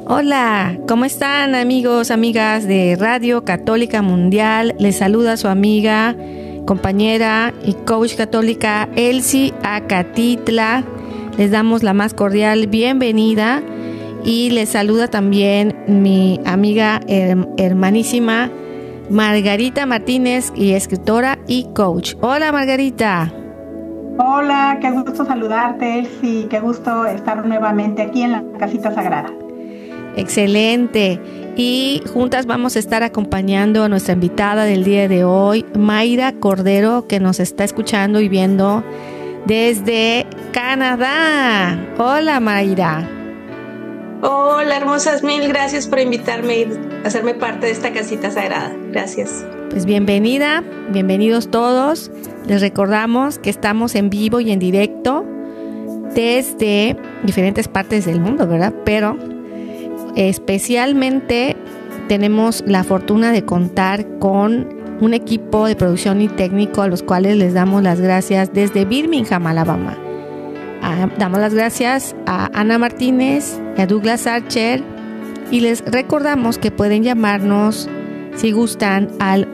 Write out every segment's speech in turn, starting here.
Hola, ¿cómo están amigos, amigas de Radio Católica Mundial? Les saluda su amiga, compañera y coach católica Elsie Acatitla. Les damos la más cordial bienvenida y les saluda también mi amiga hermanísima Margarita Martínez, y escritora y coach. Hola Margarita. Hola, qué gusto saludarte, Elsie, qué gusto estar nuevamente aquí en la Casita Sagrada. Excelente. Y juntas vamos a estar acompañando a nuestra invitada del día de hoy, Mayra Cordero, que nos está escuchando y viendo desde Canadá. Hola Mayra. Hola hermosas, mil gracias por invitarme y hacerme parte de esta Casita Sagrada. Gracias. Pues bienvenida, bienvenidos todos. Les recordamos que estamos en vivo y en directo desde diferentes partes del mundo, ¿verdad? Pero especialmente tenemos la fortuna de contar con un equipo de producción y técnico a los cuales les damos las gracias desde Birmingham, Alabama. Damos las gracias a Ana Martínez y a Douglas Archer y les recordamos que pueden llamarnos si gustan al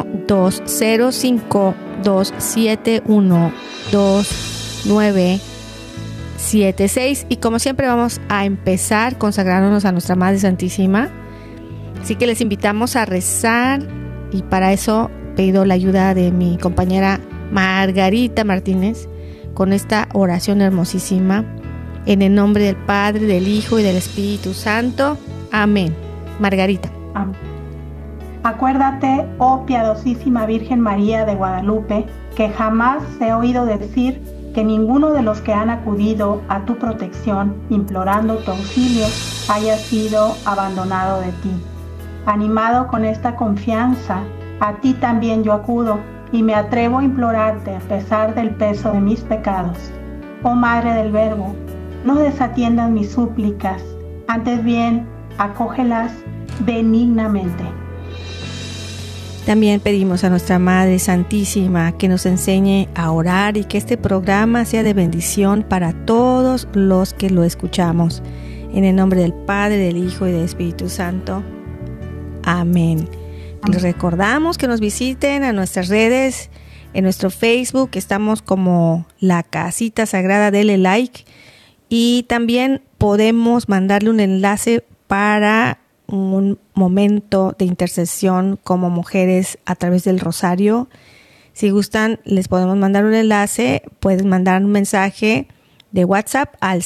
1-205-271-2976 y como siempre vamos a empezar consagrándonos a nuestra Madre Santísima, así que les invitamos a rezar y para eso pido la ayuda de mi compañera Margarita Martínez con esta oración hermosísima en el nombre del Padre, del Hijo y del Espíritu Santo. Amén. Margarita. Amén. Acuérdate, oh piadosísima Virgen María de Guadalupe, que jamás he oído decir que ninguno de los que han acudido a tu protección, implorando tu auxilio, haya sido abandonado de ti. Animado con esta confianza, a ti también yo acudo y me atrevo a implorarte a pesar del peso de mis pecados. Oh Madre del Verbo, no desatiendas mis súplicas, antes bien, acógelas benignamente. También pedimos a nuestra Madre Santísima que nos enseñe a orar y que este programa sea de bendición para todos los que lo escuchamos. En el nombre del Padre, del Hijo y del Espíritu Santo. Amén. Les recordamos que nos visiten a nuestras redes, en nuestro Facebook, estamos como La Casita Sagrada, denle like y también podemos mandarle un enlace para un momento de intercesión como mujeres a través del rosario. Si gustan, les podemos mandar un enlace, pueden mandar un mensaje de WhatsApp al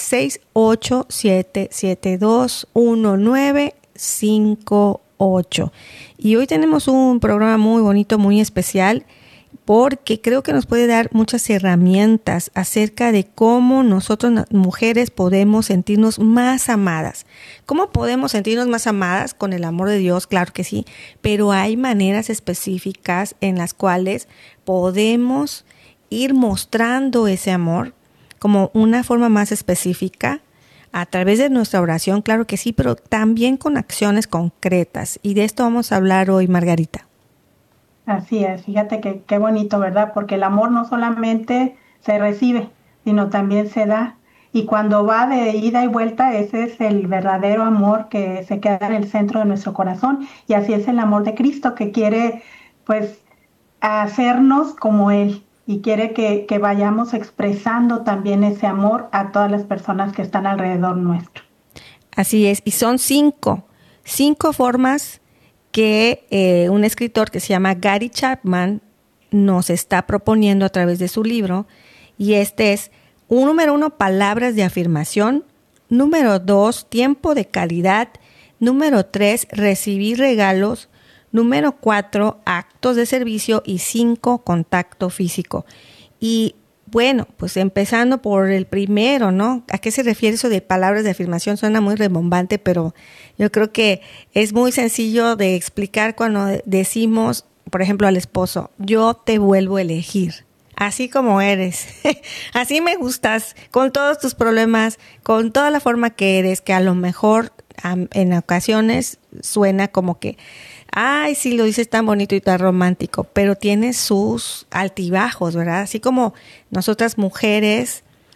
687721958. Y hoy tenemos un programa muy bonito, muy especial, porque creo que nos puede dar muchas herramientas acerca de cómo nosotros mujeres podemos sentirnos más amadas. ¿Cómo podemos sentirnos más amadas? Con el amor de Dios, claro que sí, pero hay maneras específicas en las cuales podemos ir mostrando ese amor como una forma más específica a través de nuestra oración, claro que sí, pero también con acciones concretas. Y de esto vamos a hablar hoy, Margarita. Así es, fíjate que qué bonito, ¿verdad? Porque el amor no solamente se recibe, sino también se da. Y cuando va de ida y vuelta, ese es el verdadero amor que se queda en el centro de nuestro corazón. Y así es el amor de Cristo, que quiere, pues, hacernos como Él. Y quiere que vayamos expresando también ese amor a todas las personas que están alrededor nuestro. Así es, y son cinco formas que un escritor que se llama Gary Chapman nos está proponiendo a través de su libro, y este es, número 1, palabras de afirmación, número 2, tiempo de calidad, número 3, recibir regalos, número 4, actos de servicio y 5, contacto físico. Y bueno, pues empezando por el primero, ¿no? ¿A qué se refiere eso de palabras de afirmación? Suena muy rimbombante, pero yo creo que es muy sencillo de explicar cuando decimos, por ejemplo, al esposo, yo te vuelvo a elegir, así como eres, así me gustas, con todos tus problemas, con toda la forma que eres, que a lo mejor en ocasiones suena como que, ay, sí, lo dices tan bonito y tan romántico, pero tiene sus altibajos, ¿verdad? Así como nosotras mujeres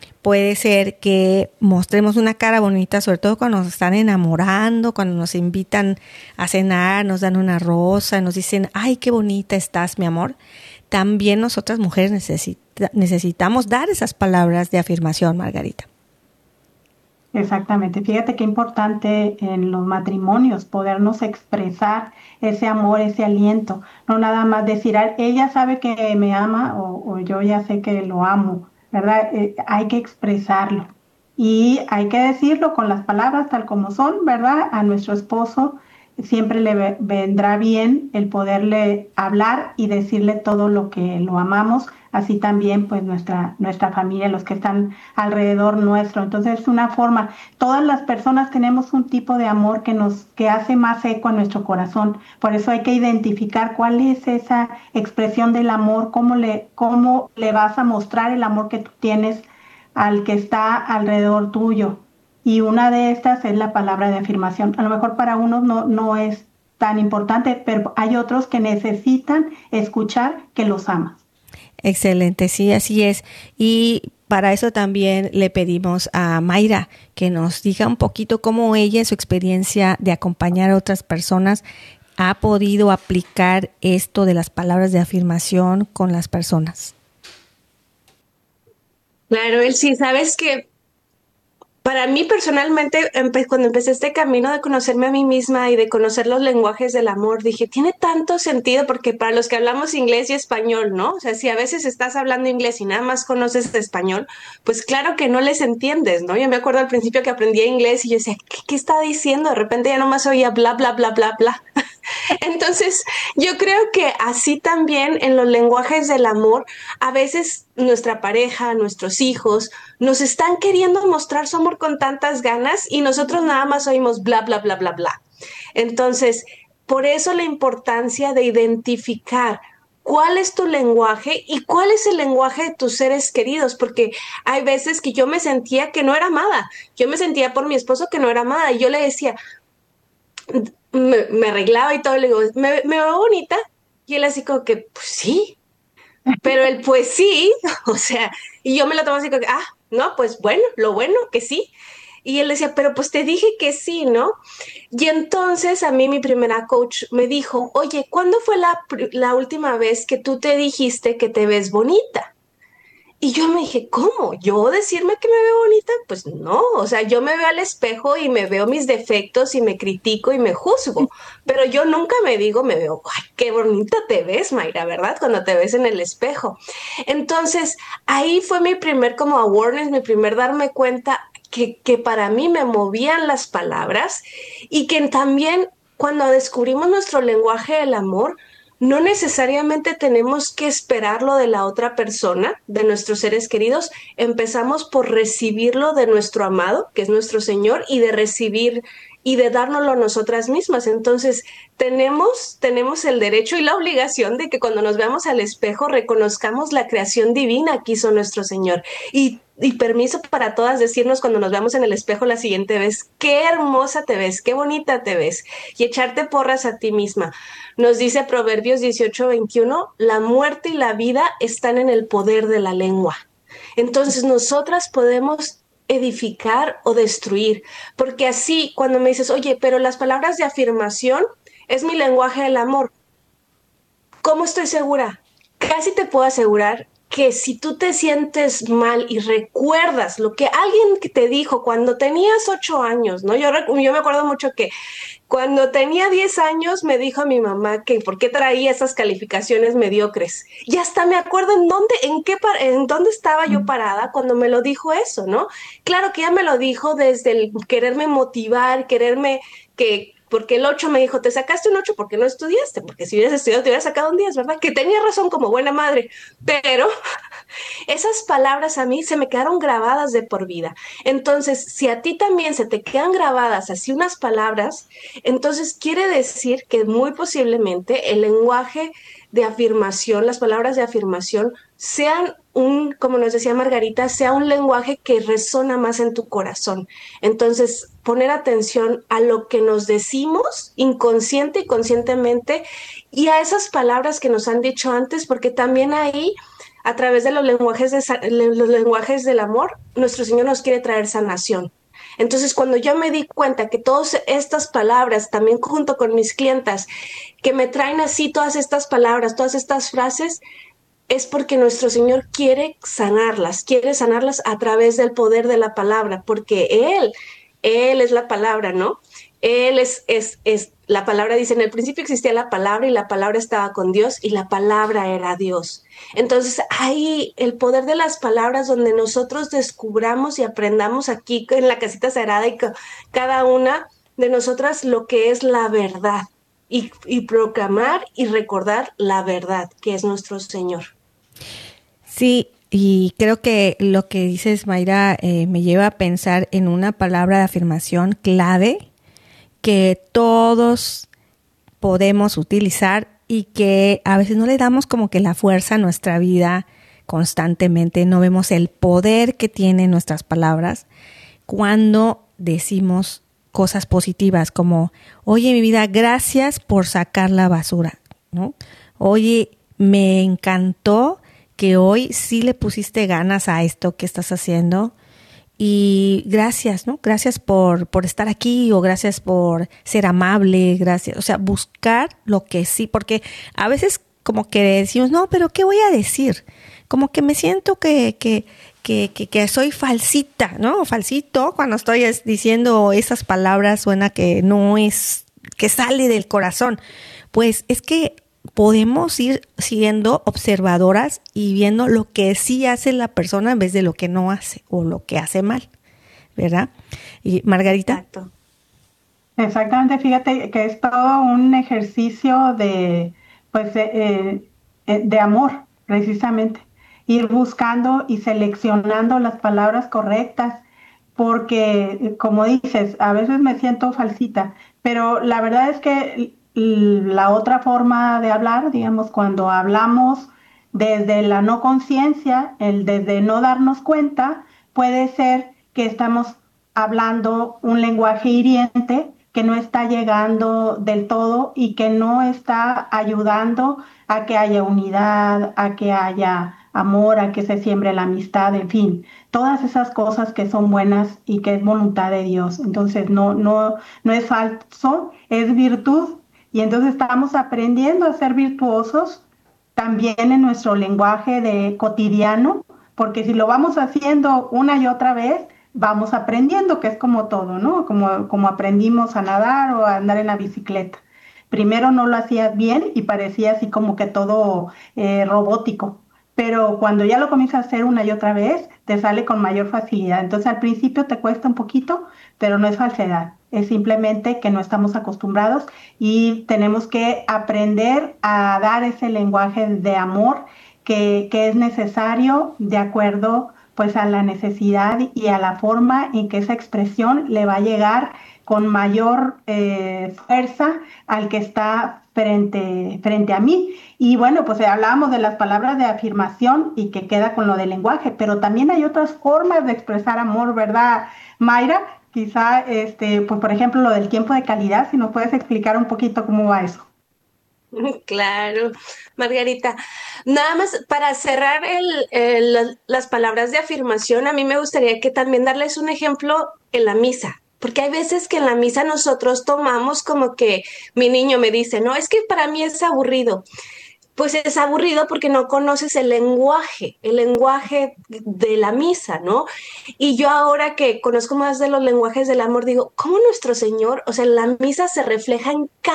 Puede ser que mostremos una cara bonita, sobre todo cuando nos están enamorando, cuando nos invitan a cenar, nos dan una rosa, nos dicen, ay, qué bonita estás, mi amor. También nosotras mujeres necesitamos dar esas palabras de afirmación, Margarita. Exactamente. Fíjate qué importante en los matrimonios podernos expresar ese amor, ese aliento. No nada más decir, ella sabe que me ama o yo ya sé que lo amo, ¿verdad? Hay que expresarlo y hay que decirlo con las palabras tal como son, ¿verdad? A nuestro esposo siempre le vendrá bien el poderle hablar y decirle todo lo que lo amamos, así también pues nuestra familia, los que están alrededor nuestro. Entonces es una forma, todas las personas tenemos un tipo de amor que hace más eco a nuestro corazón, por eso hay que identificar cuál es esa expresión del amor, cómo le vas a mostrar el amor que tú tienes al que está alrededor tuyo. Y una de estas es la palabra de afirmación. A lo mejor para unos no es tan importante, pero hay otros que necesitan escuchar que los amas. Excelente, sí, así es. Y para eso también le pedimos a Mayra que nos diga un poquito cómo ella, en su experiencia de acompañar a otras personas, ha podido aplicar esto de las palabras de afirmación con las personas. Claro, Elsie, sabes que para mí personalmente, cuando empecé este camino de conocerme a mí misma y de conocer los lenguajes del amor, dije, tiene tanto sentido porque para los que hablamos inglés y español, ¿no? O sea, si a veces estás hablando inglés y nada más conoces español, pues claro que no les entiendes, ¿no? Yo me acuerdo al principio que aprendí inglés y yo decía, ¿qué está diciendo? De repente ya nomás oía bla, bla, bla, bla, bla. Entonces, yo creo que así también en los lenguajes del amor, a veces nuestra pareja, nuestros hijos, nos están queriendo mostrar su amor con tantas ganas y nosotros nada más oímos bla, bla, bla, bla, bla. Entonces, por eso la importancia de identificar cuál es tu lenguaje y cuál es el lenguaje de tus seres queridos, porque hay veces que yo me sentía que no era amada, yo me sentía por mi esposo que no era amada y yo le decía, me arreglaba y todo, le digo, ¿me veo bonita? Y él así como que, pues sí, pero él, pues sí, o sea, y yo me lo tomo así como que, no, pues bueno, lo bueno que sí. Y él decía, pero pues te dije que sí, ¿no? Y entonces a mí mi primera coach me dijo, oye, ¿cuándo fue la última vez que tú te dijiste que te ves bonita? Y yo me dije, ¿cómo? ¿Yo decirme que me veo bonita? Pues no, o sea, yo me veo al espejo y me veo mis defectos y me critico y me juzgo, pero yo nunca me digo, me veo, ay, qué bonita te ves, Mayra, ¿verdad? Cuando te ves en el espejo. Entonces, ahí fue mi primer como awareness, mi primer darme cuenta que para mí me movían las palabras y que también cuando descubrimos nuestro lenguaje del amor, no necesariamente tenemos que esperarlo de la otra persona, de nuestros seres queridos. Empezamos por recibirlo de nuestro amado, que es nuestro Señor, y de recibir y de dárnoslo a nosotras mismas. Entonces, tenemos el derecho y la obligación de que cuando nos veamos al espejo reconozcamos la creación divina que hizo nuestro Señor. Y permiso para todas decirnos cuando nos veamos en el espejo la siguiente vez, qué hermosa te ves, qué bonita te ves, y echarte porras a ti misma. Nos dice Proverbios 18:21, la muerte y la vida están en el poder de la lengua. Entonces nosotras podemos edificar o destruir, porque así cuando me dices, oye, pero las palabras de afirmación es mi lenguaje del amor, ¿cómo estoy segura? Casi te puedo asegurar que si tú te sientes mal y recuerdas lo que alguien te dijo cuando tenías 8 años, ¿no? Yo me acuerdo mucho que cuando tenía 10 años me dijo a mi mamá que por qué traía esas calificaciones mediocres. Y hasta me acuerdo en dónde estaba yo parada cuando me lo dijo eso, ¿no? Claro que ella me lo dijo desde el quererme motivar, porque el 8 me dijo, te sacaste un 8 porque no estudiaste, porque si hubieras estudiado te hubieras sacado un 10, ¿verdad? Que tenía razón como buena madre, pero esas palabras a mí se me quedaron grabadas de por vida. Entonces, si a ti también se te quedan grabadas así unas palabras, entonces quiere decir que muy posiblemente el lenguaje de afirmación, las palabras de afirmación, sean como nos decía Margarita, sea un lenguaje que resona más en tu corazón. Entonces, poner atención a lo que nos decimos inconsciente y conscientemente y a esas palabras que nos han dicho antes, porque también ahí a través de los lenguajes del amor, nuestro Señor nos quiere traer sanación. Entonces, cuando yo me di cuenta que todas estas palabras, también junto con mis clientas, que me traen así todas estas palabras, todas estas frases, es porque nuestro Señor quiere sanarlas a través del poder de la palabra, porque Él es la palabra, ¿no? Él es, la palabra dice, en el principio existía la palabra y la palabra estaba con Dios y la palabra era Dios. Entonces, ahí el poder de las palabras donde nosotros descubramos y aprendamos aquí en la casita sagrada y cada una de nosotras lo que es la verdad y proclamar y recordar la verdad que es nuestro Señor. Sí, y creo que lo que dices, Mayra, me lleva a pensar en una palabra de afirmación clave que todos podemos utilizar y que a veces no le damos como que la fuerza a nuestra vida constantemente, no vemos el poder que tienen nuestras palabras cuando decimos cosas positivas como, oye, mi vida, gracias por sacar la basura, ¿no? Oye, me encantó que hoy sí le pusiste ganas a esto que estás haciendo y gracias, ¿no? Gracias por estar aquí o gracias por ser amable, gracias. O sea, buscar lo que sí, porque a veces como que decimos, no, pero ¿qué voy a decir? Como que me siento que soy falsita, ¿no? Falsito, cuando estoy diciendo esas palabras suena que no es, que sale del corazón. Pues es que podemos ir siendo observadoras y viendo lo que sí hace la persona en vez de lo que no hace o lo que hace mal, ¿verdad? Y Margarita. Exacto. Exactamente, fíjate que es todo un ejercicio pues, de amor, precisamente. Ir buscando y seleccionando las palabras correctas, porque, como dices, a veces me siento falsita, pero la verdad es que la otra forma de hablar, digamos, cuando hablamos desde la no conciencia, desde no darnos cuenta, puede ser que estamos hablando un lenguaje hiriente que no está llegando del todo y que no está ayudando a que haya unidad, a que haya amor, a que se siembre la amistad, en fin, todas esas cosas que son buenas y que es voluntad de Dios. Entonces no es falso, es virtud. Y entonces estamos aprendiendo a ser virtuosos también en nuestro lenguaje de cotidiano, porque si lo vamos haciendo una y otra vez, vamos aprendiendo, que es como todo, ¿no? Como aprendimos a nadar o a andar en la bicicleta. Primero no lo hacías bien y parecía así como que todo robótico, pero cuando ya lo comienzas a hacer una y otra vez, te sale con mayor facilidad. Entonces al principio te cuesta un poquito, pero no es falsedad, es simplemente que no estamos acostumbrados y tenemos que aprender a dar ese lenguaje de amor que es necesario de acuerdo pues a la necesidad y a la forma en que esa expresión le va a llegar con mayor fuerza al que está frente a mí. Y bueno, pues hablábamos de las palabras de afirmación y que queda con lo del lenguaje, pero también hay otras formas de expresar amor, ¿verdad, Mayra? Quizá, pues por ejemplo, lo del tiempo de calidad, si nos puedes explicar un poquito cómo va eso. Claro, Margarita. Nada más para cerrar las palabras de afirmación, a mí me gustaría que también darles un ejemplo en la misa, porque hay veces que en la misa nosotros tomamos como que mi niño me dice, no, es que para mí es aburrido. Pues es aburrido porque no conoces el lenguaje de la misa, ¿no? Y yo ahora que conozco más de los lenguajes del amor, digo, ¿cómo nuestro Señor, o sea, la misa se refleja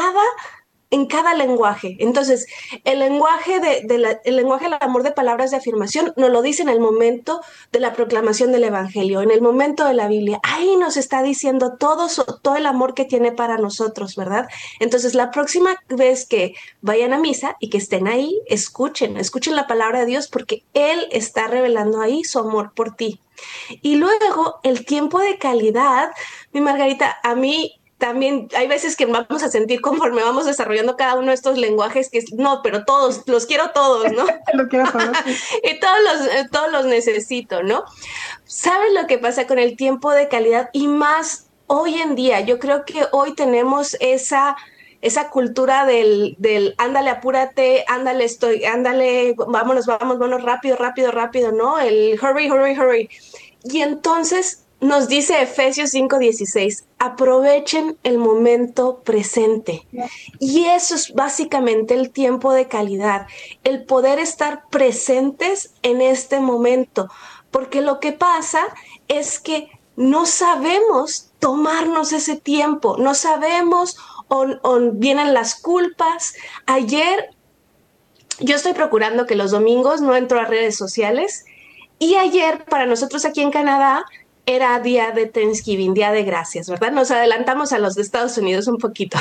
en cada lenguaje? Entonces, el lenguaje el lenguaje del amor de palabras de afirmación nos lo dice en el momento de la proclamación del Evangelio, en el momento de la Biblia. Ahí nos está diciendo todo el amor que tiene para nosotros, ¿verdad? Entonces, la próxima vez que vayan a misa y que estén ahí, escuchen la palabra de Dios porque Él está revelando ahí su amor por ti. Y luego, el tiempo de calidad, mi Margarita, a mí también hay veces que vamos a sentir conforme vamos desarrollando cada uno de estos lenguajes que no, pero todos, los quiero todos, ¿no? Lo quiero todos. Y todos los necesito, ¿no? ¿Sabes lo que pasa con el tiempo de calidad? Y más hoy en día, yo creo que hoy tenemos esa cultura del ándale, apúrate, ándale, vámonos, rápido, rápido, rápido, ¿no? El hurry, hurry, hurry. Y entonces nos dice Efesios 5:16, aprovechen el momento presente. Y eso es básicamente el tiempo de calidad, el poder estar presentes en este momento. Porque lo que pasa es que no sabemos tomarnos ese tiempo, no sabemos o vienen las culpas. Ayer yo estoy procurando que los domingos no entro a redes sociales y ayer para nosotros aquí en Canadá era día de Thanksgiving, día de gracias, ¿verdad? Nos adelantamos a los de Estados Unidos un poquito.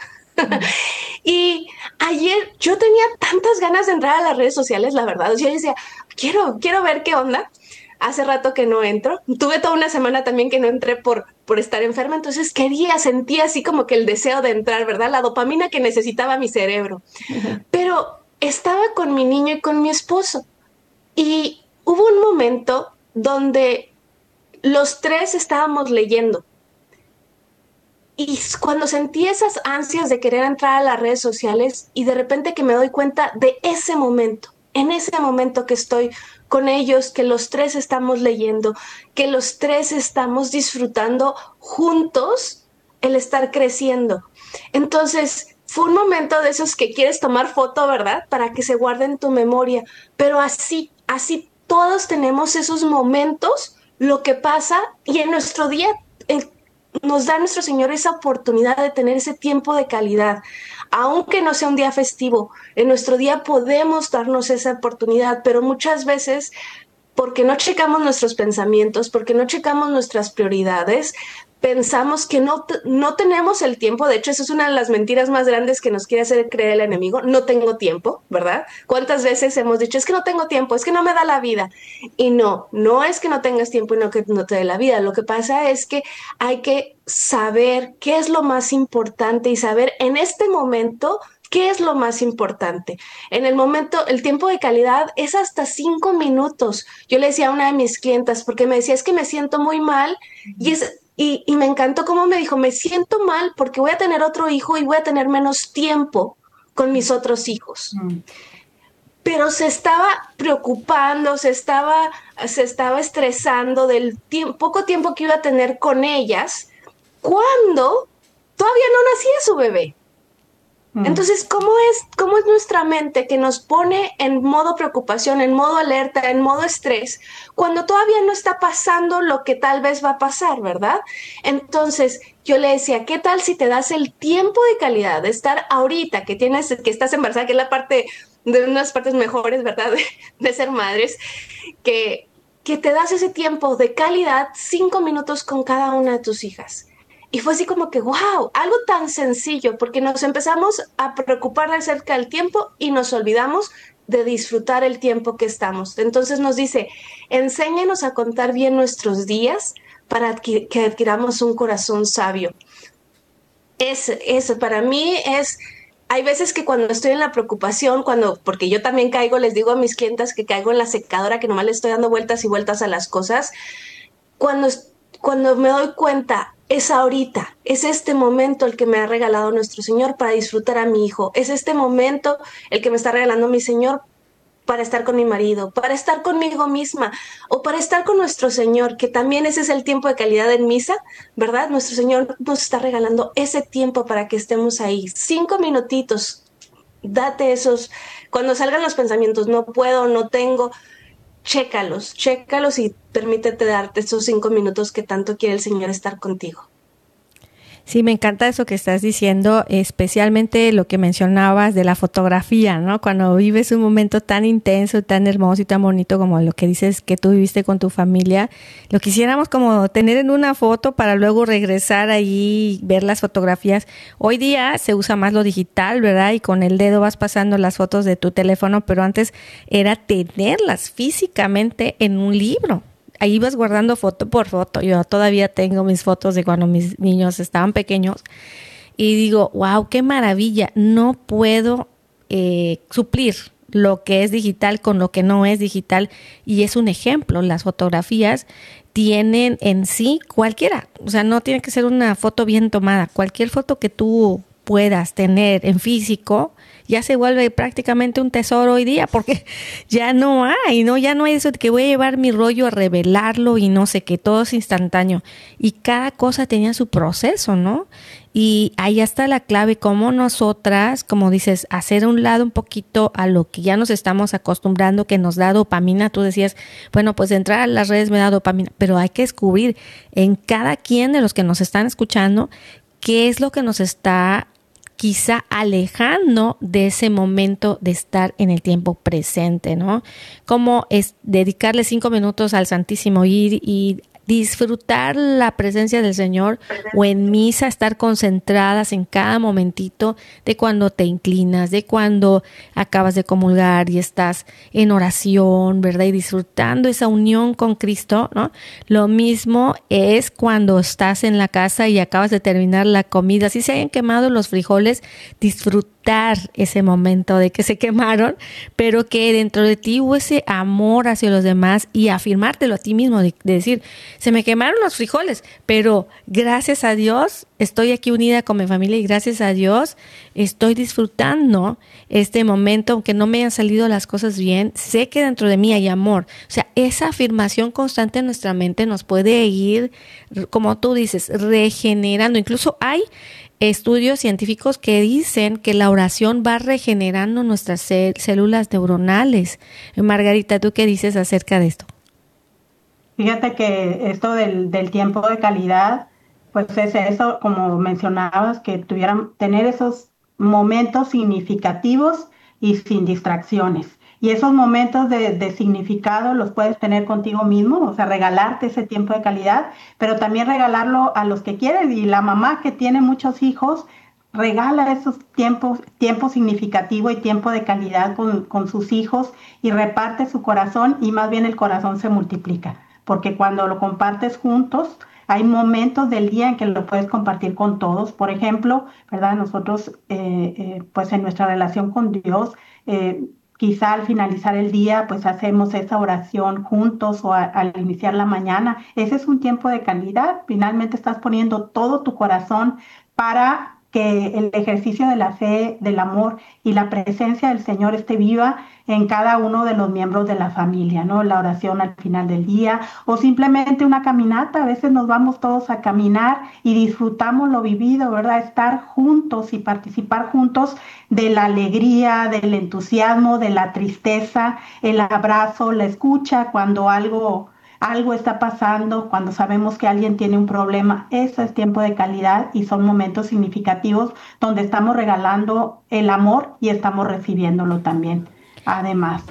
Y ayer yo tenía tantas ganas de entrar a las redes sociales, la verdad. Yo decía, quiero ver qué onda. Hace rato que no entro. Tuve toda una semana también que no entré por estar enferma, entonces sentía así como que el deseo de entrar, ¿verdad? La dopamina que necesitaba mi cerebro. Pero estaba con mi niño y con mi esposo. Y hubo un momento donde los tres estábamos leyendo. Y cuando sentí esas ansias de querer entrar a las redes sociales y de repente que me doy cuenta de ese momento, en ese momento que estoy con ellos, que los tres estamos leyendo, que los tres estamos disfrutando juntos el estar creciendo. Entonces, fue un momento de esos que quieres tomar foto, ¿verdad? Para que se guarde en tu memoria. Pero así todos tenemos esos momentos, lo que pasa, y en nuestro día nos da nuestro Señor esa oportunidad de tener ese tiempo de calidad. Aunque no sea un día festivo, en nuestro día podemos darnos esa oportunidad, pero muchas veces, porque no checamos nuestros pensamientos, porque no checamos nuestras prioridades, pensamos que no tenemos el tiempo. De hecho, eso es una de las mentiras más grandes que nos quiere hacer creer el enemigo. No tengo tiempo, ¿verdad? ¿Cuántas veces hemos dicho, es que no tengo tiempo, es que no me da la vida? Y no es que no tengas tiempo y no que no te dé la vida. Lo que pasa es que hay que saber qué es lo más importante y saber en este momento qué es lo más importante. En el momento, el tiempo de calidad es hasta 5 minutos. Yo le decía a una de mis clientas, porque me decía, es que me siento muy mal, y me encantó cómo me dijo, me siento mal porque voy a tener otro hijo y voy a tener menos tiempo con mis otros hijos. Pero se estaba preocupando, se estaba estresando del poco tiempo que iba a tener con ellas cuando todavía no nacía su bebé. Entonces, ¿cómo es nuestra mente que nos pone en modo preocupación, en modo alerta, en modo estrés, cuando todavía no está pasando lo que tal vez va a pasar, ¿verdad? Entonces, yo le decía, ¿qué tal si te das el tiempo de calidad de estar ahorita, que estás embarazada, que es la parte de unas partes mejores, ¿verdad? De ser madres, que te das ese tiempo de calidad, 5 minutos con cada una de tus hijas. Y fue así como que, wow, algo tan sencillo, porque nos empezamos a preocupar acerca del tiempo y nos olvidamos de disfrutar el tiempo que estamos. Entonces nos dice, enséñanos a contar bien nuestros días para que adquiramos un corazón sabio. Eso para mí es... Hay veces que cuando estoy en la preocupación, porque yo también les digo a mis clientas que caigo en la secadora, que nomás le estoy dando vueltas y vueltas a las cosas, cuando me doy cuenta, es ahorita, es este momento el que me ha regalado nuestro Señor para disfrutar a mi hijo, es este momento el que me está regalando mi Señor para estar con mi marido, para estar conmigo misma o para estar con nuestro Señor, que también ese es el tiempo de calidad en misa, ¿verdad? Nuestro Señor nos está regalando ese tiempo para que estemos ahí. 5 minutitos, date esos, cuando salgan los pensamientos, no puedo, no tengo, chécalos y permítete darte esos 5 minutos que tanto quiere el Señor estar contigo. Sí, me encanta eso que estás diciendo, especialmente lo que mencionabas de la fotografía, ¿no? Cuando vives un momento tan intenso, tan hermoso y tan bonito como lo que dices que tú viviste con tu familia, lo quisiéramos como tener en una foto para luego regresar ahí, ver las fotografías. Hoy día se usa más lo digital, ¿verdad? Y con el dedo vas pasando las fotos de tu teléfono, pero antes era tenerlas físicamente en un libro. Ahí vas guardando foto por foto. Yo todavía tengo mis fotos de cuando mis niños estaban pequeños y digo, wow, qué maravilla. No puedo suplir lo que es digital con lo que no es digital. Y es un ejemplo, las fotografías tienen en sí cualquiera. O sea, no tiene que ser una foto bien tomada. Cualquier foto que tú puedas tener en físico, ya se vuelve prácticamente un tesoro hoy día, porque ya no hay, ¿no? Ya no hay eso de que voy a llevar mi rollo a revelarlo y no sé qué, todo es instantáneo. Y cada cosa tenía su proceso, ¿no? Y ahí está la clave, como nosotras, como dices, hacer a un lado un poquito a lo que ya nos estamos acostumbrando, que nos da dopamina. Tú decías, bueno, pues entrar a las redes me da dopamina, pero hay que descubrir en cada quien de los que nos están escuchando qué es lo que nos está quizá alejando de ese momento de estar en el tiempo presente, ¿no? Como es dedicarle 5 minutos al Santísimo, ir y disfrutar la presencia del Señor, o en misa estar concentradas en cada momentito de cuando te inclinas, de cuando acabas de comulgar y estás en oración, ¿verdad? Y disfrutando esa unión con Cristo, ¿no? Lo mismo es cuando estás en la casa y acabas de terminar la comida, si se hayan quemado los frijoles, disfrutar ese momento de que se quemaron, pero que dentro de ti hubo ese amor hacia los demás, y afirmártelo a ti mismo, de decir, se me quemaron los frijoles, pero gracias a Dios estoy aquí unida con mi familia, y gracias a Dios estoy disfrutando este momento, aunque no me hayan salido las cosas bien, sé que dentro de mí hay amor. O sea, esa afirmación constante en nuestra mente nos puede ir, como tú dices, regenerando. Incluso hay estudios científicos que dicen que la oración va regenerando nuestras células neuronales. Margarita, ¿tú qué dices acerca de esto? Fíjate que esto del tiempo de calidad, pues es eso, como mencionabas, que tener esos momentos significativos y sin distracciones. Y esos momentos de significado los puedes tener contigo mismo, o sea, regalarte ese tiempo de calidad, pero también regalarlo a los que quieres. Y la mamá que tiene muchos hijos, regala esos tiempo significativo y tiempo de calidad con sus hijos, y reparte su corazón, y más bien el corazón se multiplica, porque cuando lo compartes juntos, hay momentos del día en que lo puedes compartir con todos. Por ejemplo, ¿verdad? Nosotros, pues en nuestra relación con Dios, quizá al finalizar el día, pues hacemos esa oración juntos, o al iniciar la mañana. Ese es un tiempo de calidad. Finalmente estás poniendo todo tu corazón para que el ejercicio de la fe, del amor y la presencia del Señor esté viva en cada uno de los miembros de la familia, ¿no? La oración al final del día, o simplemente una caminata. A veces nos vamos todos a caminar y disfrutamos lo vivido, ¿verdad? Estar juntos y participar juntos de la alegría, del entusiasmo, de la tristeza, el abrazo, la escucha cuando algo está pasando, cuando sabemos que alguien tiene un problema. Eso es tiempo de calidad, y son momentos significativos donde estamos regalando el amor y estamos recibiéndolo también, además.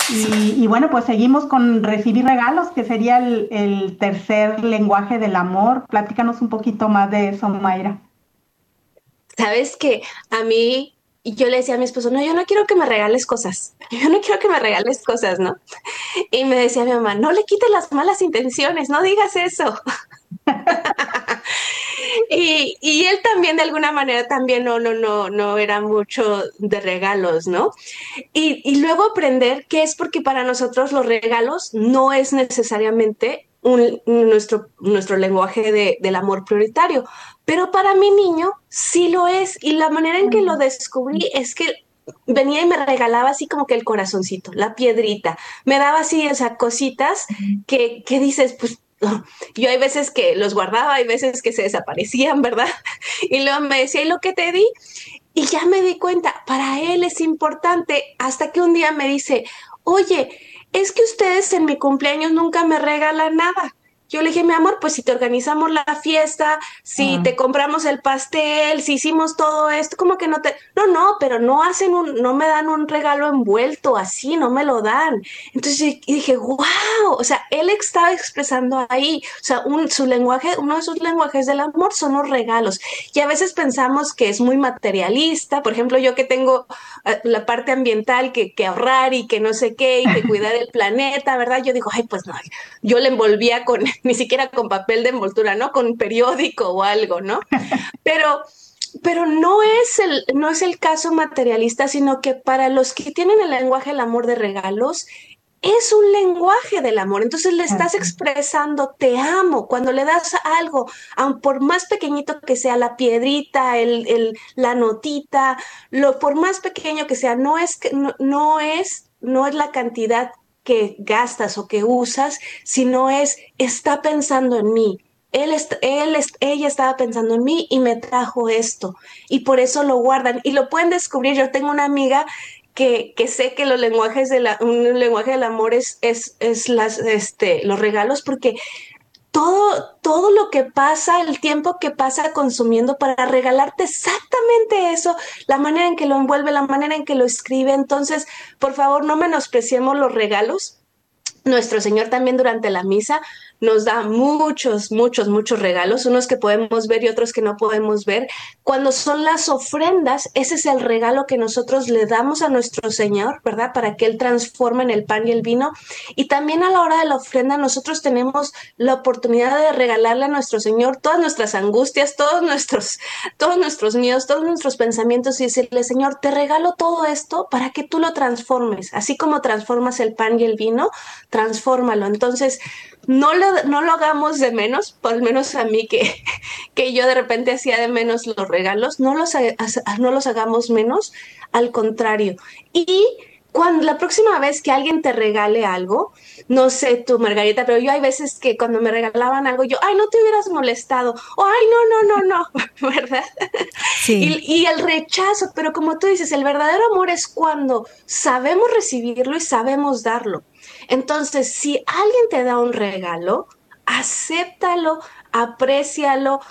Y bueno, pues seguimos con recibir regalos, que sería el tercer lenguaje del amor. Platícanos un poquito más de eso, Mayra. Sabes que a mí, yo le decía a mi esposo, no, yo no quiero que me regales cosas, yo no quiero que me regales cosas, ¿no? Y me decía mi mamá, no le quites las malas intenciones, no digas eso. Y él también de alguna manera también no era mucho de regalos, ¿no? Y luego aprender que es porque para nosotros los regalos no es necesariamente nuestro lenguaje del amor prioritario, pero para mi niño sí lo es. Y la manera en que lo descubrí es que venía y me regalaba así como que el corazoncito, la piedrita, me daba así, o sea, cositas que dices, pues yo hay veces que los guardaba, hay veces que se desaparecían, ¿verdad? Y luego me decía, ¿y lo que te di? Y ya me di cuenta, para él es importante, hasta que un día me dice, oye, es que ustedes en mi cumpleaños nunca me regalan nada. Yo le dije, mi amor, pues si te organizamos la fiesta, si te compramos el pastel, si hicimos todo esto, como que no te... No, pero no me dan un regalo envuelto así, no me lo dan. Entonces y dije, wow, o sea, él estaba expresando ahí, o sea, su lenguaje, uno de sus lenguajes del amor son los regalos. Y a veces pensamos que es muy materialista, por ejemplo, yo que tengo la parte ambiental, que ahorrar y que no sé qué, y que cuidar el planeta, ¿verdad? Yo digo, ay, pues no, yo le envolvía con, ni siquiera con papel de envoltura, ¿no? Con periódico o algo, ¿no? Pero, pero no es el caso materialista, sino que para los que tienen el lenguaje del amor de regalos, es un lenguaje del amor. Entonces le estás expresando te amo. Cuando le das algo, aun por más pequeñito que sea, la piedrita, la notita, por más pequeño que sea, no es la cantidad que gastas o que usas, sino está pensando en mí. Ella estaba pensando en mí y me trajo esto. Y por eso lo guardan. Y lo pueden descubrir. Yo tengo una amiga que sé que un lenguaje del amor es los regalos, porque todo lo que pasa, el tiempo que pasa consumiendo para regalarte exactamente eso, la manera en que lo envuelve, la manera en que lo escribe. Entonces, por favor, no menospreciemos los regalos. Nuestro Señor también durante la misa nos da muchos, muchos, muchos regalos, unos que podemos ver y otros que no podemos ver. Cuando son las ofrendas, ese es el regalo que nosotros le damos a nuestro Señor, ¿verdad? Para que Él transforme en el pan y el vino. Y también a la hora de la ofrenda, nosotros tenemos la oportunidad de regalarle a nuestro Señor todas nuestras angustias, todos nuestros miedos, todos nuestros pensamientos, y decirle: Señor, te regalo todo esto para que tú lo transformes. Así como transformas el pan y el vino, transfórmalo. Entonces, no lo hagamos de menos, por lo menos a mí que yo de repente hacía de menos los regalos, no los hagamos menos, al contrario. Y cuando la próxima vez que alguien te regale algo, no sé tú, Margarita, pero yo hay veces que cuando me regalaban algo, yo, ay, no te hubieras molestado, o ay, no, ¿verdad? Sí. Y el rechazo, pero como tú dices, el verdadero amor es cuando sabemos recibirlo y sabemos darlo. Entonces, si alguien te da un regalo, acéptalo, aprécialo,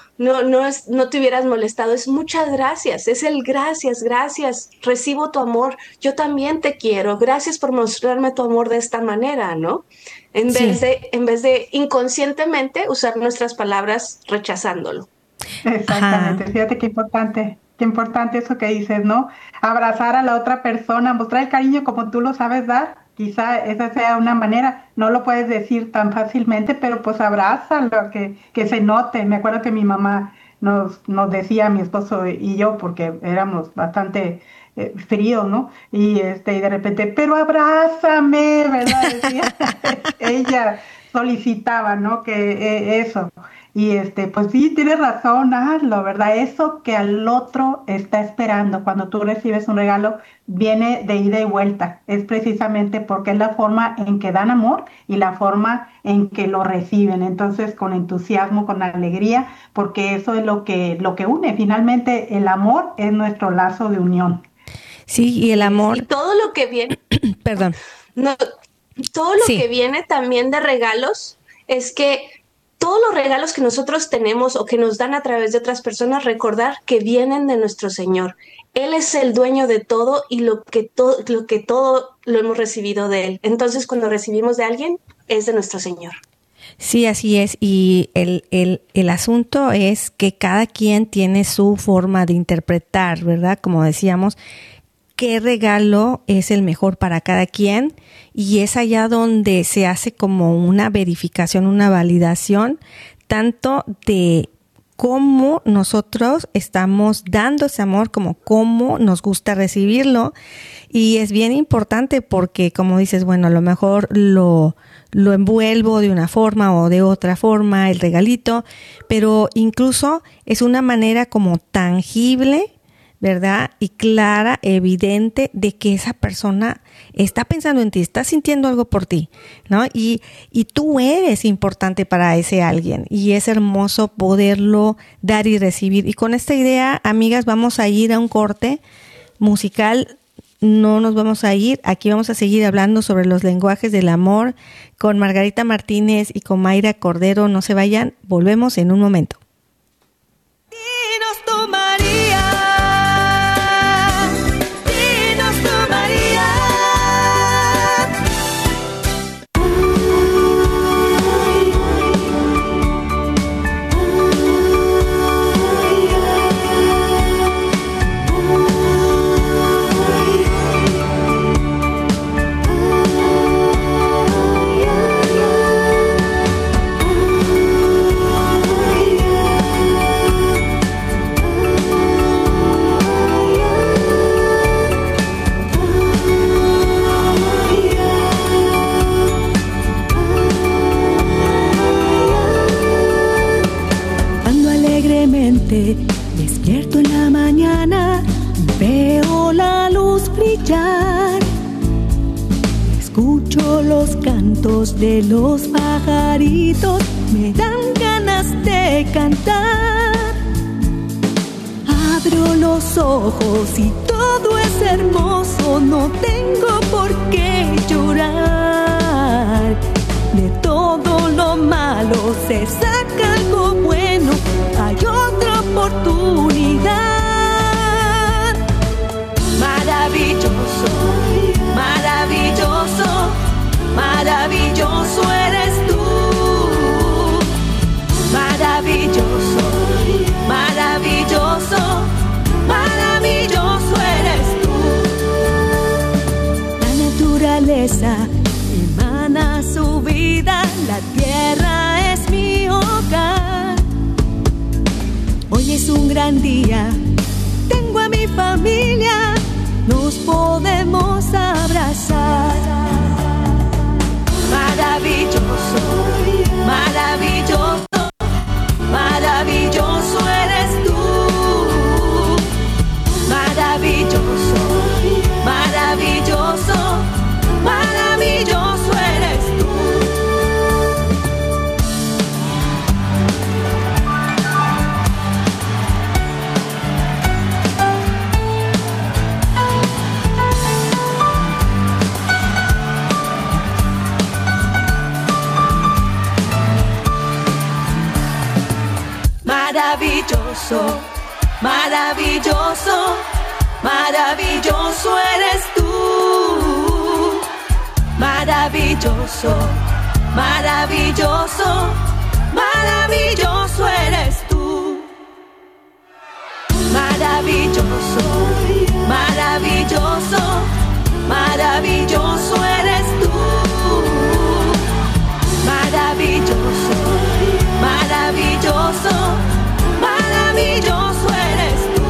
no te hubieras molestado, es muchas gracias, es el gracias, recibo tu amor, yo también te quiero, gracias por mostrarme tu amor de esta manera, ¿no? En vez de inconscientemente usar nuestras palabras rechazándolo. Exactamente, Ajá. fíjate qué importante eso que dices, ¿no? Abrazar a la otra persona, mostrar el cariño como tú lo sabes dar, quizá esa sea una manera, no lo puedes decir tan fácilmente, pero pues abrázalo, que se note. Me acuerdo que mi mamá nos decía, mi esposo y yo, porque éramos bastante fríos, ¿no? Y de repente, pero abrázame, ¿verdad? Decía ella solicitaba, ¿no? Que eso. Pues sí, tienes razón, hazlo, ¿verdad? Eso que al otro está esperando cuando tú recibes un regalo viene de ida y vuelta. Es precisamente porque es la forma en que dan amor y la forma en que lo reciben. Entonces, con entusiasmo, con alegría, porque eso es lo que une. Finalmente, el amor es nuestro lazo de unión. Sí, y el Y amor, todo lo que viene, perdón. no, todo lo que Sí. viene también de regalos es que todos los regalos que nosotros tenemos o que nos dan a través de otras personas, recordar que vienen de nuestro Señor. Él es el dueño de todo y lo que todo lo hemos recibido de Él. Entonces, cuando recibimos de alguien, es de nuestro Señor. Sí, así es. Y el asunto es que cada quien tiene su forma de interpretar, ¿verdad? Como decíamos, qué regalo es el mejor para cada quien, y es allá donde se hace como una verificación, una validación, tanto de cómo nosotros estamos dando ese amor, como cómo nos gusta recibirlo. Y es bien importante porque, como dices, bueno, a lo mejor lo envuelvo de una forma o de otra forma, el regalito, pero incluso es una manera como tangible, ¿verdad? Y clara, evidente, de que esa persona está pensando en ti, está sintiendo algo por ti, ¿no? Y tú eres importante para ese alguien, y es hermoso poderlo dar y recibir. Y con esta idea, amigas, vamos a ir a un corte musical. No nos vamos a ir, aquí vamos a seguir hablando sobre los lenguajes del amor con Margarita Martínez y con Mayra Cordero. No se vayan, volvemos en un momento. Dinos tú, María. Guadalupe, despierto en la mañana, veo la luz brillar. Escucho los cantos de los pajaritos, me dan ganas de cantar. Abro los ojos y todo es hermoso, no tengo por qué llorar. De todo lo malo se saca algo bueno, hay otra oportunidad. Maravilloso, maravilloso, maravilloso eres tú. Maravilloso, maravilloso, maravilloso eres tú. La naturaleza emana su vida, la tierra es mi hogar. Hoy es un gran día, tengo a mi familia, nos podemos abrazar. Maravilloso, maravilloso, maravilloso eres tú. Maravilloso, maravilloso, maravilloso eres tú. Maravilloso, maravilloso, maravilloso eres tú. Maravilloso, maravilloso, maravilloso eres tú. Maravilloso, maravilloso, maravilloso eres tú. Maravilloso, maravilloso, maravilloso eres tú.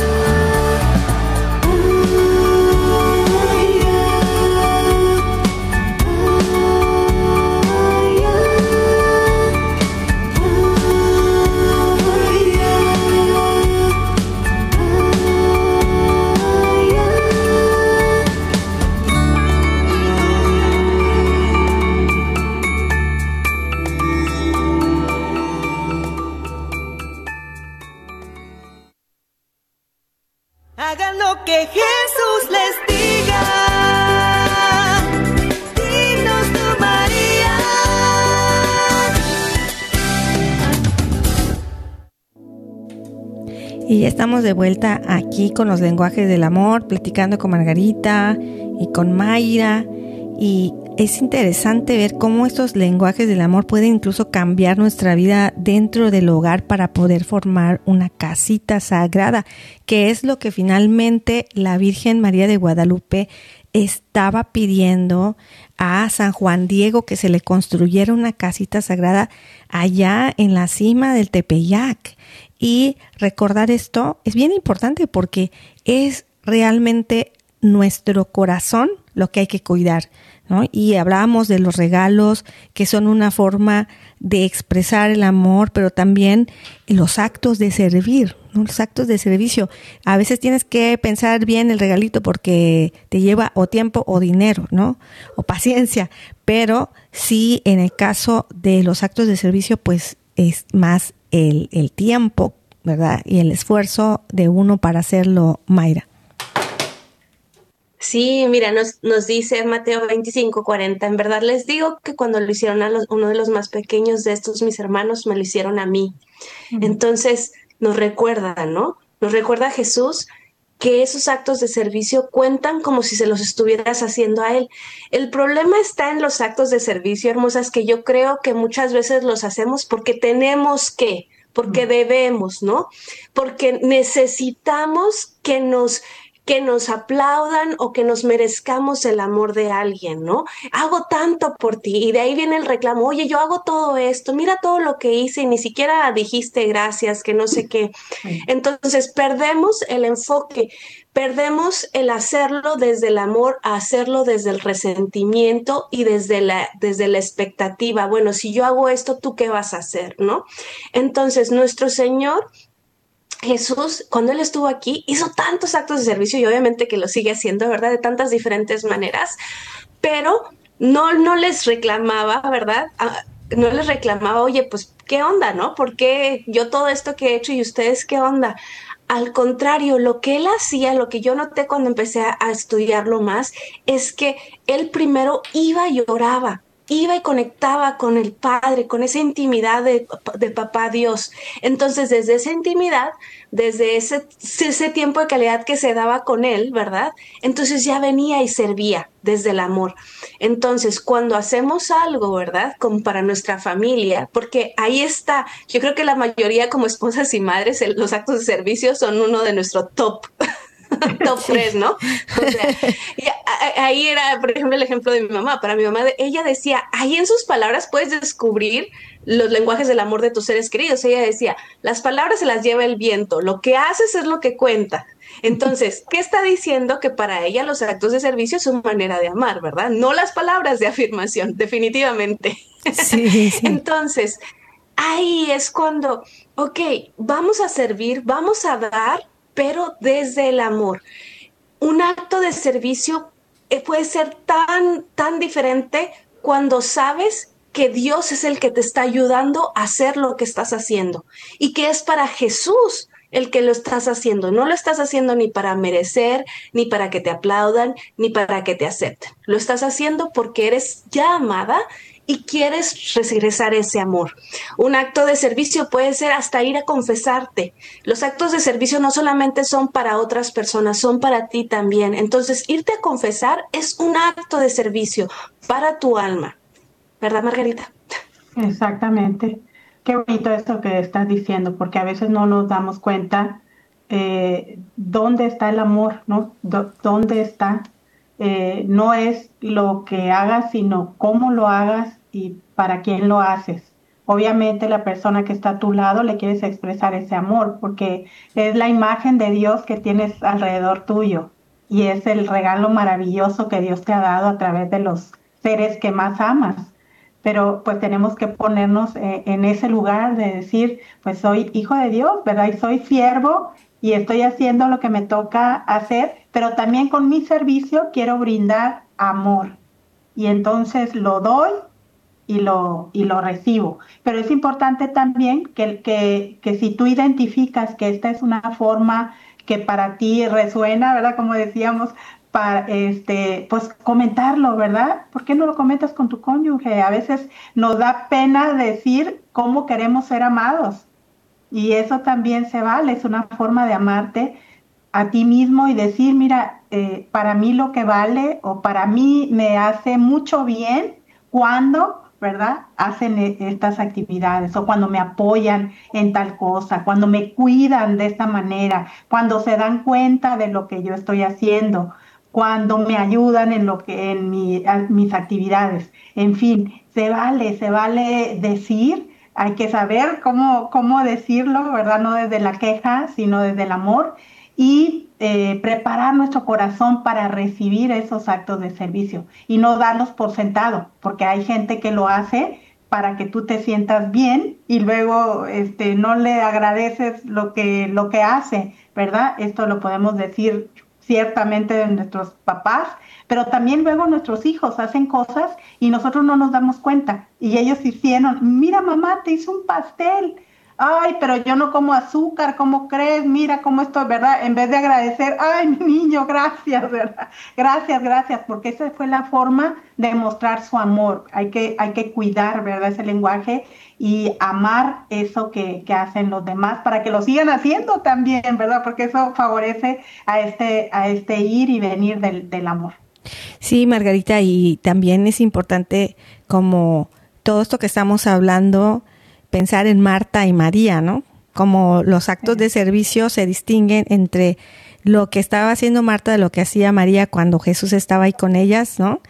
Hagan lo que Jesús les diga. Dinos tú, María. Y ya estamos de vuelta aquí con los lenguajes del amor, platicando con Margarita y con Mayra. Y es interesante ver cómo estos lenguajes del amor pueden incluso cambiar nuestra vida dentro del hogar para poder formar una casita sagrada, que es lo que finalmente la Virgen María de Guadalupe estaba pidiendo a San Juan Diego, que se le construyera una casita sagrada allá en la cima del Tepeyac. Y recordar esto es bien importante porque es realmente nuestro corazón lo que hay que cuidar, ¿no? Y hablábamos de los regalos, que son una forma de expresar el amor, pero también los actos de servir, ¿no? Los actos de servicio. A veces tienes que pensar bien el regalito porque te lleva o tiempo o dinero, ¿no? O paciencia. Pero sí, en el caso de los actos de servicio, pues es más el tiempo, ¿verdad? Y el esfuerzo de uno para hacerlo, Mayra. Sí, mira, nos dice Mateo 25:40, en verdad les digo que cuando lo hicieron a uno de los más pequeños de estos mis hermanos, me lo hicieron a mí. Entonces nos recuerda, ¿no? Nos recuerda Jesús que esos actos de servicio cuentan como si se los estuvieras haciendo a Él. El problema está en los actos de servicio, hermosas, que yo creo que muchas veces los hacemos porque tenemos que, porque debemos, ¿no? Porque necesitamos que nos aplaudan o que nos merezcamos el amor de alguien, ¿no? Hago tanto por ti y de ahí viene el reclamo, oye, yo hago todo esto, mira todo lo que hice y ni siquiera dijiste gracias, que no sé qué. Entonces perdemos el enfoque, perdemos el hacerlo desde el amor a hacerlo desde el resentimiento y desde la expectativa. Bueno, si yo hago esto, ¿tú qué vas a hacer, no? Entonces nuestro Señor Jesús, cuando Él estuvo aquí, hizo tantos actos de servicio y obviamente que lo sigue haciendo, ¿verdad? De tantas diferentes maneras, pero no les reclamaba, ¿verdad? No les reclamaba, oye, pues, ¿qué onda, no? ¿Por qué yo todo esto que he hecho y ustedes qué onda? Al contrario, lo que él hacía, lo que yo noté cuando empecé a estudiarlo más, es que él primero iba y oraba, iba y conectaba con el Padre, con esa intimidad de Papá Dios. Entonces, desde esa intimidad, desde ese tiempo de calidad que se daba con él, ¿verdad? Entonces ya venía y servía desde el amor. Entonces, cuando hacemos algo, ¿verdad? Como para nuestra familia, porque ahí está, yo creo que la mayoría como esposas y madres, los actos de servicio son uno de nuestro top. Top Sí. 3, ¿no? O sea, ahí era, por ejemplo, el ejemplo de mi mamá. Para mi mamá, ella decía, ahí en sus palabras puedes descubrir los lenguajes del amor de tus seres queridos. Ella decía, las palabras se las lleva el viento, lo que haces es lo que cuenta. Entonces, ¿qué está diciendo? Que para ella los actos de servicio son manera de amar, ¿verdad? No las palabras de afirmación, definitivamente. Sí, sí. Entonces, ahí es cuando, ok, vamos a servir, vamos a dar, pero desde el amor. Un acto de servicio puede ser tan diferente cuando sabes que Dios es el que te está ayudando a hacer lo que estás haciendo y que es para Jesús el que lo estás haciendo. No lo estás haciendo ni para merecer, ni para que te aplaudan, ni para que te acepten. Lo estás haciendo porque eres ya amada y quieres regresar ese amor. Un acto de servicio puede ser hasta ir a confesarte. Los actos de servicio no solamente son para otras personas, son para ti también. Entonces, irte a confesar es un acto de servicio para tu alma. ¿Verdad, Margarita? Exactamente. Qué bonito esto que estás diciendo, porque a veces no nos damos cuenta dónde está el amor, ¿no? Dónde está. No es lo que hagas, sino cómo lo hagas y para quién lo haces. Obviamente la persona que está a tu lado le quieres expresar ese amor, porque es la imagen de Dios que tienes alrededor tuyo y es el regalo maravilloso que Dios te ha dado a través de los seres que más amas. Pero pues tenemos que ponernos en ese lugar de decir, pues soy hijo de Dios, ¿verdad? Y soy siervo y estoy haciendo lo que me toca hacer, pero también con mi servicio quiero brindar amor. Y entonces lo doy y lo recibo. Pero es importante también que si tú identificas que esta es una forma que para ti resuena, ¿verdad? Como decíamos, para pues comentarlo, ¿verdad? ¿Por qué no lo comentas con tu cónyuge? A veces nos da pena decir cómo queremos ser amados y eso también se vale, es una forma de amarte a ti mismo y decir, mira, para mí lo que vale o para mí me hace mucho bien cuando, ¿verdad? Hacen estas actividades o cuando me apoyan en tal cosa, cuando me cuidan de esta manera, cuando se dan cuenta de lo que yo estoy haciendo, cuando me ayudan en mis actividades. En fin, se vale decir, hay que saber cómo decirlo, ¿verdad? No desde la queja, sino desde el amor y preparar nuestro corazón para recibir esos actos de servicio y no darlos por sentado, porque hay gente que lo hace para que tú te sientas bien y luego no le agradeces lo que hace, ¿verdad? Esto lo podemos decir ciertamente de nuestros papás, pero también luego nuestros hijos hacen cosas y nosotros no nos damos cuenta. Y ellos hicieron, mira mamá, te hice un pastel. Ay, pero yo no como azúcar, ¿cómo crees? Mira cómo estoy, ¿verdad? En vez de agradecer, ay, mi niño, gracias, ¿verdad? Gracias, porque esa fue la forma de mostrar su amor. Hay que cuidar, ¿verdad? Ese lenguaje y amar eso que hacen los demás para que lo sigan haciendo también, ¿verdad? Porque eso favorece a este ir y venir del amor. Sí, Margarita, y también es importante, como todo esto que estamos hablando, pensar en Marta y María, ¿no? Como los actos de servicio se distinguen entre lo que estaba haciendo Marta de lo que hacía María cuando Jesús estaba ahí con ellas, ¿no?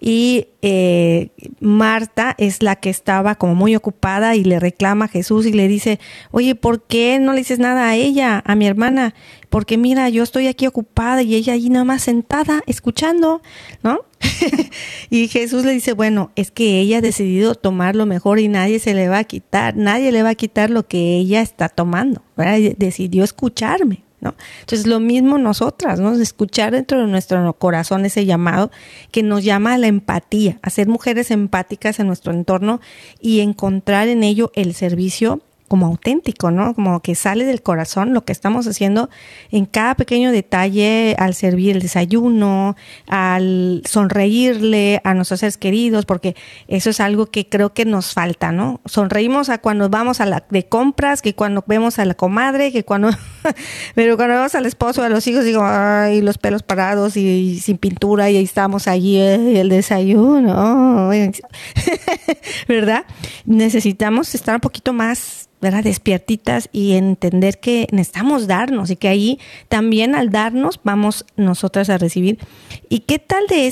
y Marta es la que estaba como muy ocupada y le reclama a Jesús y le dice, oye, ¿por qué no le dices nada a ella, a mi hermana? Porque mira, yo estoy aquí ocupada y ella allí nada más sentada, escuchando, ¿no? Y Jesús le dice, bueno, es que ella ha decidido tomar lo mejor y nadie se le va a quitar, nadie le va a quitar lo que ella está tomando, ¿verdad? Decidió escucharme, ¿no? Entonces lo mismo nosotras, ¿no? Escuchar dentro de nuestro corazón ese llamado que nos llama a la empatía, a ser mujeres empáticas en nuestro entorno y encontrar en ello el servicio como auténtico, ¿no? Como que sale del corazón lo que estamos haciendo en cada pequeño detalle, al servir el desayuno, al sonreírle a nuestros seres queridos, porque eso es algo que creo que nos falta, ¿no? Sonreímos a cuando vamos de compras, que cuando vemos a la comadre, que cuando pero cuando vemos al esposo, a los hijos, digo, ay, los pelos parados y sin pintura, y ahí estamos allí, el desayuno, ¿verdad? Necesitamos estar un poquito más, ¿verdad?, despiertitas y entender que necesitamos darnos y que ahí también al darnos vamos nosotras a recibir. ¿Y qué tal de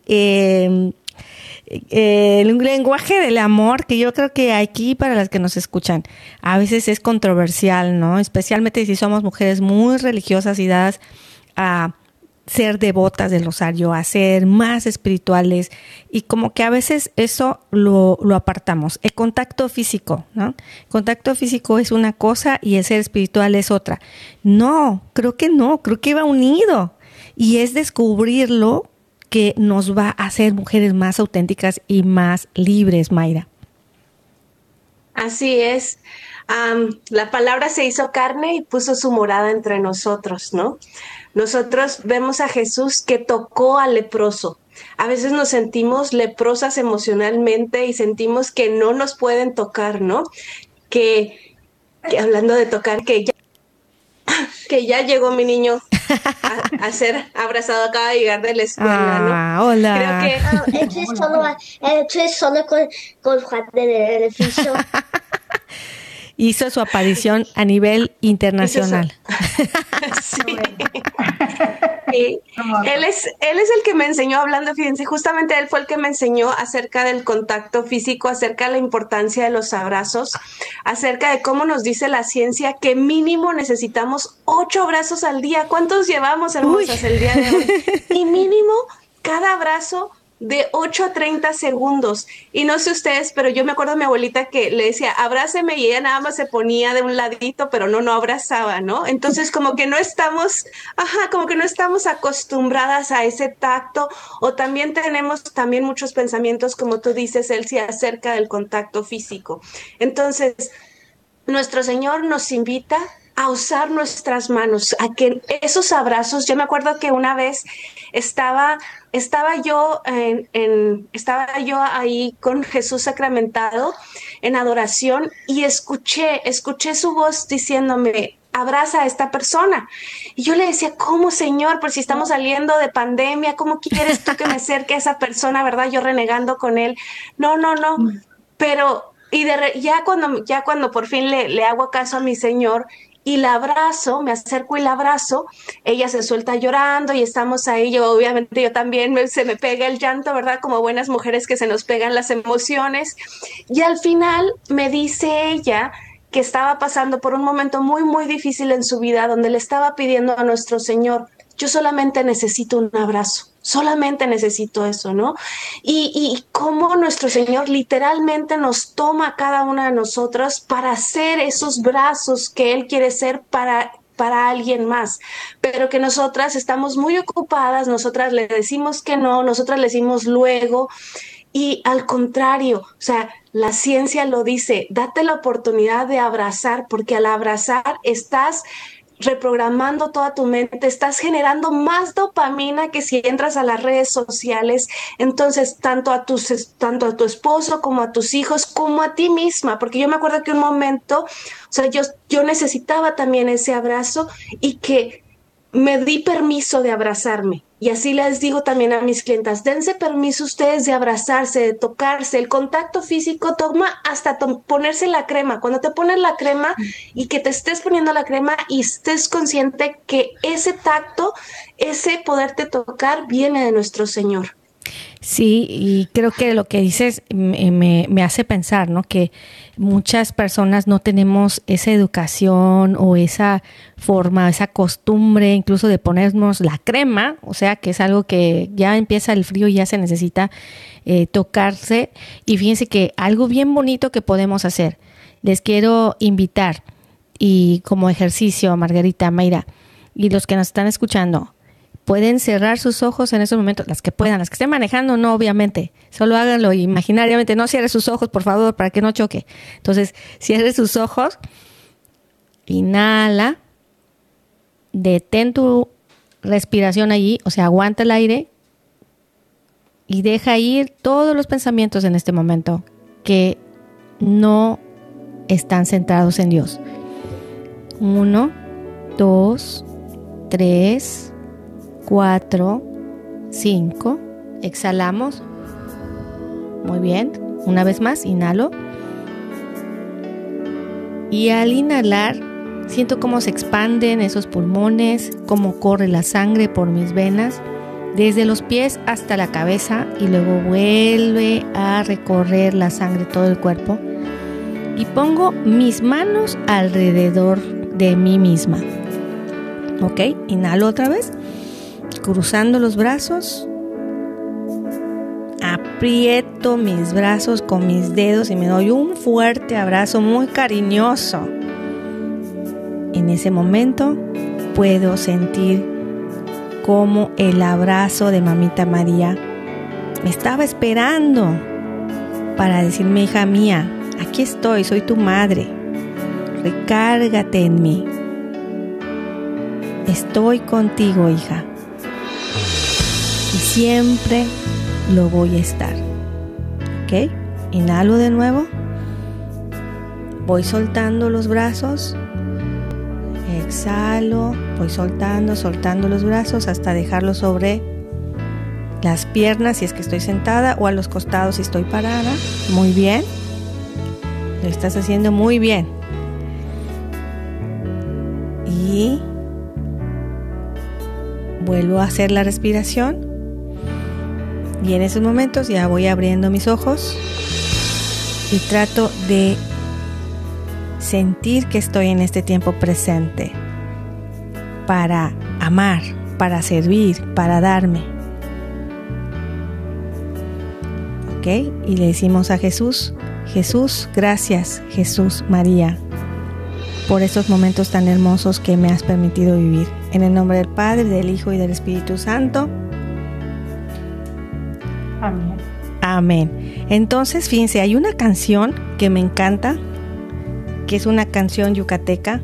el lenguaje del amor, que yo creo que aquí para las que nos escuchan a veces es controversial, ¿no? Especialmente si somos mujeres muy religiosas y dadas a ser devotas del rosario, a ser más espirituales, y como que a veces eso lo apartamos. El contacto físico, ¿no? El contacto físico es una cosa y el ser espiritual es otra. No, creo que va unido, y es descubrirlo que nos va a hacer mujeres más auténticas y más libres, Mayra. Así es. La palabra se hizo carne y puso su morada entre nosotros, ¿no? Nosotros vemos a Jesús que tocó al leproso. A veces nos sentimos leprosas emocionalmente y sentimos que no nos pueden tocar, ¿no? Que hablando de tocar, que ya llegó mi niño a ser abrazado, acaba de llegar de la escuela, ¿no? Hola. Creo que solo con Juan del edificio. Hizo su aparición a nivel internacional. Sí. Sí. Él es el que me enseñó, hablando, fíjense, justamente él fue el que me enseñó acerca del contacto físico, acerca de la importancia de los abrazos, acerca de cómo nos dice la ciencia que mínimo necesitamos 8 abrazos al día. ¿Cuántos llevamos, hermosas, el día de hoy? Y mínimo cada abrazo de 8 a 30 segundos. Y no sé ustedes, pero yo me acuerdo de mi abuelita que le decía, abráceme, y ella nada más se ponía de un ladito, pero no abrazaba, ¿no? Entonces como que no estamos acostumbradas a ese tacto, o también tenemos muchos pensamientos, como tú dices, Elsie, acerca del contacto físico. Entonces, nuestro Señor nos invita a usar nuestras manos, a que esos abrazos. Yo me acuerdo que una vez estaba yo ahí con Jesús sacramentado en adoración, y escuché su voz diciéndome, abraza a esta persona. Y yo le decía, ¿cómo, Señor? Pues si estamos saliendo de pandemia, ¿cómo quieres tú que me acerque a esa persona, verdad? Yo renegando con él. No. Pero ya cuando por fin le hago caso a mi Señor y la abrazo, me acerco y la abrazo, ella se suelta llorando y estamos ahí. Obviamente yo también se me pega el llanto, ¿verdad? Como buenas mujeres que se nos pegan las emociones. Y al final me dice ella que estaba pasando por un momento muy, muy difícil en su vida, donde le estaba pidiendo a nuestro Señor, yo solamente necesito un abrazo, solamente necesito eso, ¿no? Y cómo nuestro Señor literalmente nos toma a cada una de nosotras para hacer esos brazos que Él quiere ser para alguien más, pero que nosotras estamos muy ocupadas, nosotras le decimos que no, nosotras le decimos luego. Y al contrario, o sea, la ciencia lo dice, date la oportunidad de abrazar, porque al abrazar estás reprogramando toda tu mente, estás generando más dopamina que si entras a las redes sociales. Entonces, tanto a tu esposo como a tus hijos, como a ti misma, porque yo me acuerdo que un momento, o sea, yo necesitaba también ese abrazo, y que me di permiso de abrazarme. Y así les digo también a mis clientas, dense permiso ustedes de abrazarse, de tocarse. El contacto físico toma hasta ponerse la crema. Cuando te pones la crema y que te estés poniendo la crema y estés consciente que ese tacto, ese poderte tocar viene de nuestro Señor. Sí, y creo que lo que dices me hace pensar, ¿no? Que muchas personas no tenemos esa educación o esa forma, esa costumbre incluso de ponernos la crema, o sea, que es algo que ya empieza el frío y ya se necesita tocarse. Y fíjense que algo bien bonito que podemos hacer, les quiero invitar, y como ejercicio, Margarita, Mayra, y los que nos están escuchando, pueden cerrar sus ojos en esos momentos, las que puedan, las que estén manejando, no, obviamente, solo háganlo imaginariamente, no cierre sus ojos, por favor, para que no choque. Entonces, cierre sus ojos, inhala, detén tu respiración allí, o sea, aguanta el aire y deja ir todos los pensamientos en este momento que no están centrados en Dios. 1, 2, 3, 4, 5. Exhalamos. Muy bien. Una vez más, inhalo. Y al inhalar, siento cómo se expanden esos pulmones, cómo corre la sangre por mis venas, desde los pies hasta la cabeza, y luego vuelve a recorrer la sangre todo el cuerpo. Y pongo mis manos alrededor de mí misma. Ok, inhalo otra vez. Cruzando los brazos, aprieto mis brazos con mis dedos y me doy un fuerte abrazo muy cariñoso. En ese momento puedo sentir cómo el abrazo de Mamita María me estaba esperando para decirme: hija mía, aquí estoy, soy tu madre, recárgate en mí, estoy contigo, hija. Y siempre lo voy a estar. ¿Ok? Inhalo de nuevo. Voy soltando los brazos. Exhalo. Voy soltando los brazos hasta dejarlos sobre las piernas si es que estoy sentada, o a los costados si estoy parada. Muy bien. Lo estás haciendo muy bien. Y vuelvo a hacer la respiración. Y en esos momentos ya voy abriendo mis ojos y trato de sentir que estoy en este tiempo presente para amar, para servir, para darme. ¿Ok? Y le decimos a Jesús: Jesús, gracias, Jesús, María, por estos momentos tan hermosos que me has permitido vivir. En el nombre del Padre, del Hijo y del Espíritu Santo. Amén. Amén. Entonces, fíjense, hay una canción que me encanta, que es una canción yucateca,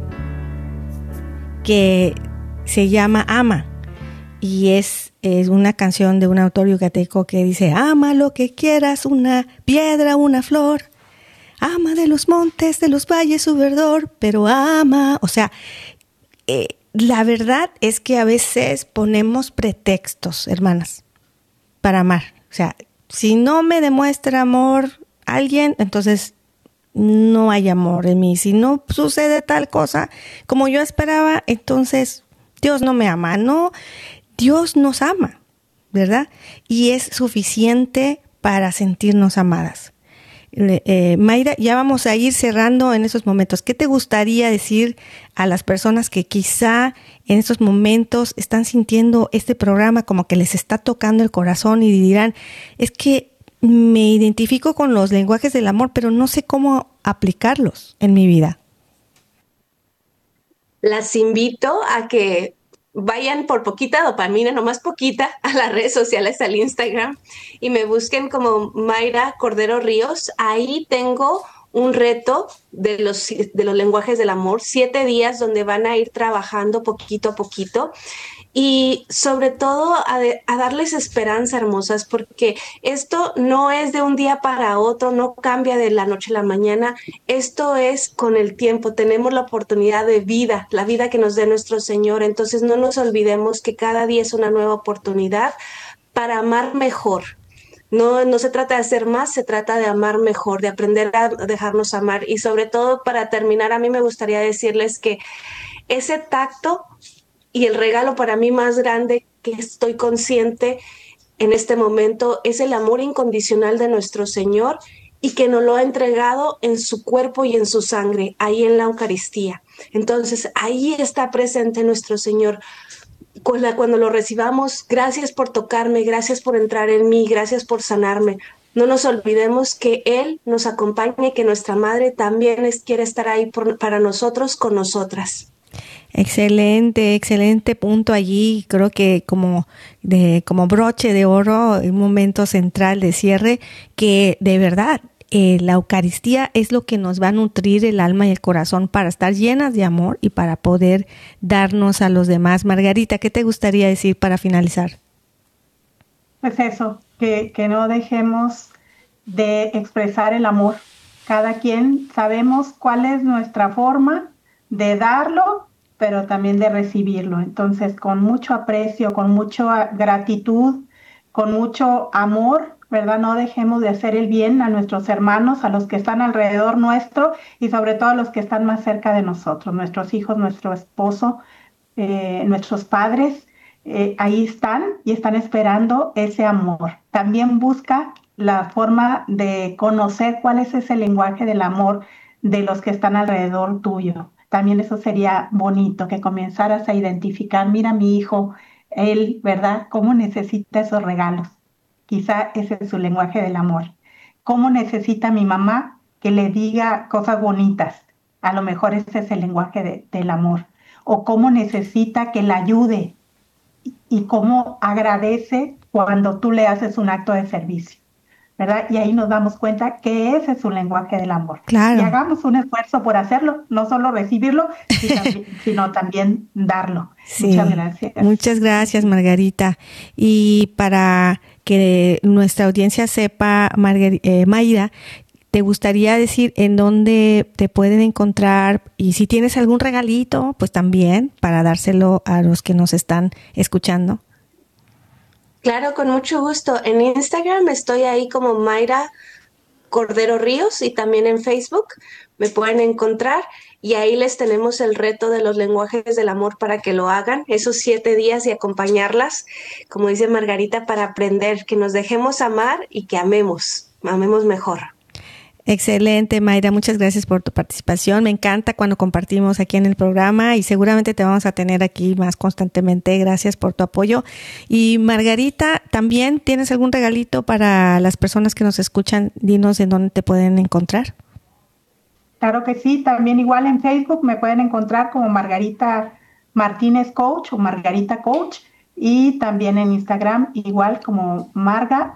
que se llama Ama. Y es una canción de un autor yucateco que dice: ama lo que quieras, una piedra, una flor. Ama de los montes, de los valles su verdor, pero ama. O sea, la verdad es que a veces ponemos pretextos, hermanas, para amar. O sea, si no me demuestra amor alguien, entonces no hay amor en mí. Si no sucede tal cosa como yo esperaba, entonces Dios no me ama. No, Dios nos ama, ¿verdad? Y es suficiente para sentirnos amadas. Mayra, ya vamos a ir cerrando en esos momentos. ¿Qué te gustaría decir a las personas que quizá en estos momentos están sintiendo este programa como que les está tocando el corazón y dirán: es que me identifico con los lenguajes del amor, pero no sé cómo aplicarlos en mi vida? Las invito a que vayan por poquita dopamina, nomás poquita, a las redes sociales, al Instagram, y me busquen como Mayra Cordero Ríos. Ahí tengo un reto de los lenguajes del amor, 7 días donde van a ir trabajando poquito a poquito. Y sobre todo a darles esperanza, hermosas, porque esto no es de un día para otro, no cambia de la noche a la mañana. Esto es con el tiempo. Tenemos la oportunidad de vida, la vida que nos dé nuestro Señor. Entonces no nos olvidemos que cada día es una nueva oportunidad para amar mejor. No se trata de hacer más, se trata de amar mejor, de aprender a dejarnos amar. Y sobre todo, para terminar, a mí me gustaría decirles que ese tacto y el regalo para mí más grande, que estoy consciente, en este momento es el amor incondicional de nuestro Señor y que nos lo ha entregado en su cuerpo y en su sangre, ahí en la Eucaristía. Entonces, ahí está presente nuestro Señor. Cuando lo recibamos, gracias por tocarme, gracias por entrar en mí, gracias por sanarme. No nos olvidemos que Él nos acompaña y que nuestra Madre también quiere estar ahí para nosotros, con nosotras. Excelente, excelente punto allí. Creo que como broche de oro, un momento central de cierre, que de verdad la Eucaristía es lo que nos va a nutrir el alma y el corazón para estar llenas de amor y para poder darnos a los demás. Margarita, ¿qué te gustaría decir para finalizar? Pues eso, que no dejemos de expresar el amor. Cada quien sabemos cuál es nuestra forma de darlo, pero también de recibirlo. Entonces, con mucho aprecio, con mucha gratitud, con mucho amor, ¿verdad? No dejemos de hacer el bien a nuestros hermanos, a los que están alrededor nuestro y sobre todo a los que están más cerca de nosotros, nuestros hijos, nuestro esposo, nuestros padres. Ahí están y están esperando ese amor. También busca la forma de conocer cuál es ese lenguaje del amor de los que están alrededor tuyo. También eso sería bonito, que comenzaras a identificar, mira mi hijo, él, ¿verdad? ¿Cómo necesita esos regalos? Quizá ese es su lenguaje del amor. ¿Cómo necesita mi mamá que le diga cosas bonitas? A lo mejor ese es el lenguaje del amor. O cómo necesita que la ayude y cómo agradece cuando tú le haces un acto de servicio, ¿verdad? Y ahí nos damos cuenta que ese es su lenguaje del amor. Claro. Y hagamos un esfuerzo por hacerlo, no solo recibirlo, sino también darlo. Sí. Muchas gracias. Muchas gracias, Margarita. Y para que nuestra audiencia sepa, Mayra, ¿te gustaría decir en dónde te pueden encontrar? Y si tienes algún regalito, pues también para dárselo a los que nos están escuchando. Claro, con mucho gusto. En Instagram estoy ahí como Mayra Cordero Ríos y también en Facebook me pueden encontrar y ahí les tenemos el reto de los lenguajes del amor para que lo hagan, esos 7 días y acompañarlas, como dice Margarita, para aprender, que nos dejemos amar y que amemos mejor. Excelente, Mayra, muchas gracias por tu participación. Me encanta cuando compartimos aquí en el programa y seguramente te vamos a tener aquí más constantemente. Gracias por tu apoyo. Y Margarita, ¿también tienes algún regalito para las personas que nos escuchan? Dinos en dónde te pueden encontrar. Claro que sí, también igual en Facebook me pueden encontrar como Margarita Martínez Coach o Margarita Coach y también en Instagram igual como Marga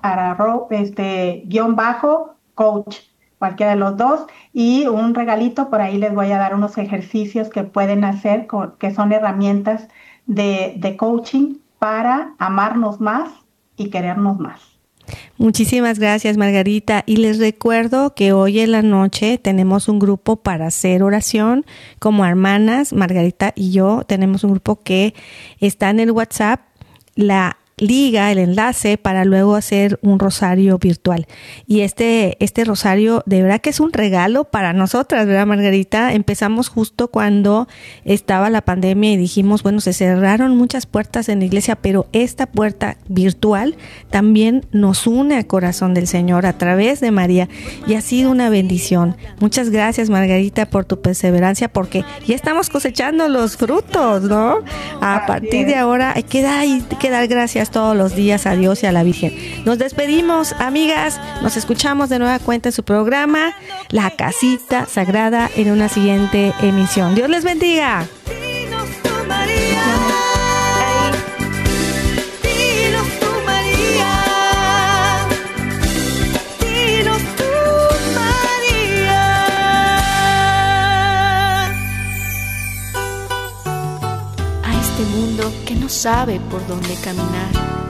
_coach. Cualquiera de los dos, y un regalito, por ahí les voy a dar unos ejercicios que pueden hacer, que son herramientas de coaching para amarnos más y querernos más. Muchísimas gracias, Margarita. Y les recuerdo que hoy en la noche tenemos un grupo para hacer oración como hermanas. Margarita y yo tenemos un grupo que está en el WhatsApp, la liga, el enlace para luego hacer un rosario virtual. Y este rosario de verdad que es un regalo para nosotras, ¿verdad, Margarita? Empezamos justo cuando estaba la pandemia y dijimos, bueno, se cerraron muchas puertas en la iglesia, pero esta puerta virtual también nos une al corazón del Señor a través de María y ha sido una bendición. Muchas gracias, Margarita, por tu perseverancia, porque ya estamos cosechando los frutos, ¿no? A partir de ahora hay que dar gracias todos los días a Dios y a la Virgen. Nos despedimos, amigas, nos escuchamos de nueva cuenta en su programa La Casita Sagrada en una siguiente emisión. Dios les bendiga. A este mundo que no sabe por dónde caminar,